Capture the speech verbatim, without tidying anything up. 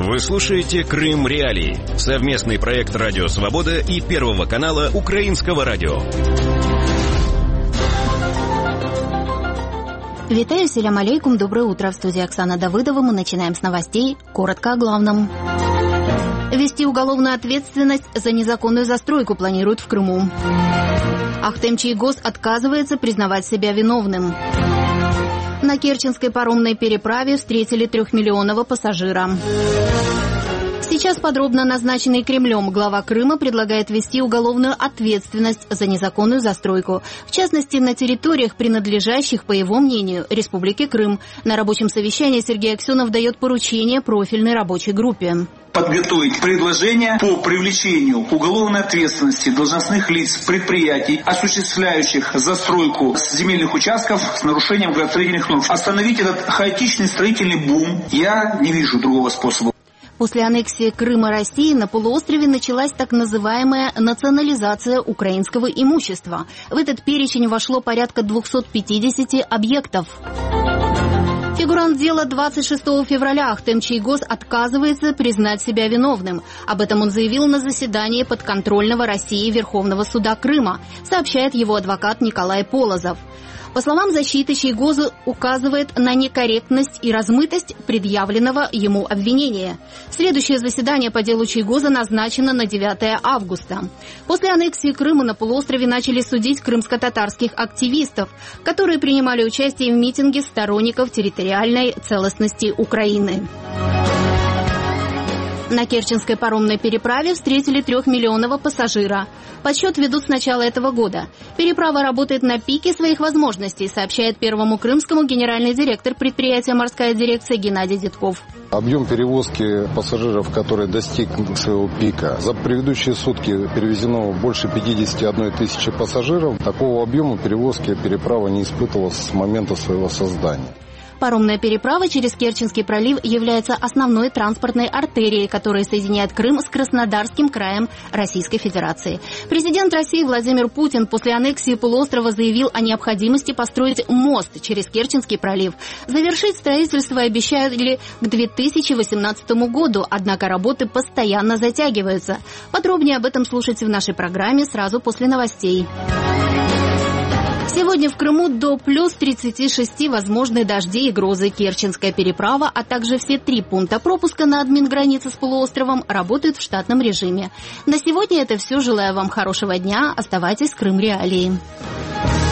Вы слушаете «Крым Реалии» — совместный проект «Радио Свобода» и Первого канала Украинского радио. Витаю, селям алейкум, доброе утро. В студии Оксана Давыдова. Мы начинаем с новостей. Коротко о главном. Ввести уголовную ответственность за незаконную застройку планируют в Крыму. Ахтемчийгоз отказывается признавать себя виновным. На Керченской паромной переправе встретили трехмиллионного пассажира. Сейчас подробно назначенный Кремлем глава Крыма предлагает ввести уголовную ответственность за незаконную застройку. В частности, на территориях, принадлежащих, по его мнению, Республике Крым. На рабочем совещании Сергей Аксенов дает поручение профильной рабочей группе. Подготовить предложение по привлечению к уголовной ответственности должностных лиц предприятий, осуществляющих застройку земельных участков с нарушением градостроительных норм. Остановить этот хаотичный строительный бум я не вижу другого способа. После аннексии Крыма России на полуострове началась так называемая национализация украинского имущества. В этот перечень вошло порядка двухсот пятидесяти объектов. Фигурант дела двадцать шестого февраля Ахтемчийгоз отказывается признать себя виновным. Об этом он заявил на заседании подконтрольного России Верховного суда Крыма, сообщает его адвокат Николай Полозов. По словам защиты, Чийгозу указывает на некорректность и размытость предъявленного ему обвинения. Следующее заседание по делу Чийгоза назначено на девятое августа. После аннексии Крыма на полуострове начали судить крымско-татарских активистов, которые принимали участие в митинге сторонников территориальной целостности Украины. На Керченской паромной переправе встретили трехмиллионного пассажира. Подсчет ведут с начала этого года. Переправа работает на пике своих возможностей, сообщает Первому Крымскому генеральный директор предприятия «Морская дирекция» Геннадий Детков. Объем перевозки пассажиров, который достиг своего пика. За предыдущие сутки перевезено больше пятидесяти одной тысячи пассажиров. Такого объема перевозки переправа не испытывала с момента своего создания. Паромная переправа через Керченский пролив является основной транспортной артерией, которая соединяет Крым с Краснодарским краем Российской Федерации. Президент России Владимир Путин после аннексии полуострова заявил о необходимости построить мост через Керченский пролив. Завершить строительство обещали к две тысячи восемнадцатому году, однако работы постоянно затягиваются. Подробнее об этом слушайте в нашей программе сразу после новостей. Сегодня в Крыму до плюс тридцати шести возможны дожди и грозы. Керченская переправа, а также все три пункта пропуска на админгранице с полуостровом работают в штатном режиме. На сегодня это все. Желаю вам хорошего дня. Оставайтесь с Крым Реалии.